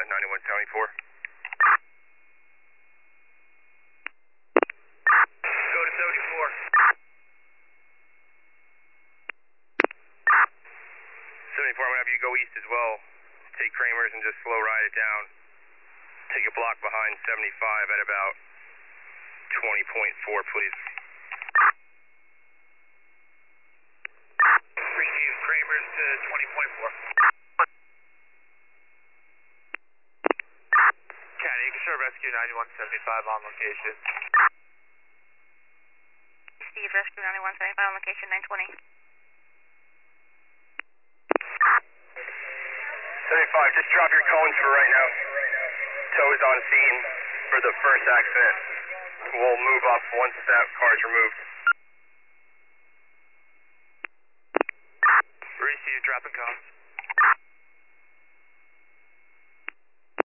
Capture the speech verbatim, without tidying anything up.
ninety-one seventy-four. Go to seventy-four. seventy-four, I'm going to have you go east as well. Take Kramer's and just slow ride it down. Take a block behind seventy-five at about twenty point four, please. Receive Kramer's to twenty point four. Cat, you can show rescue ninety-one seventy-five on location. Steve, rescue ninety-one seventy-five on location, nine twenty. seventy-five, just drop your cones for right now. Tow is on scene for the first accident. We'll move up once that car is removed. Receive, dropping cones.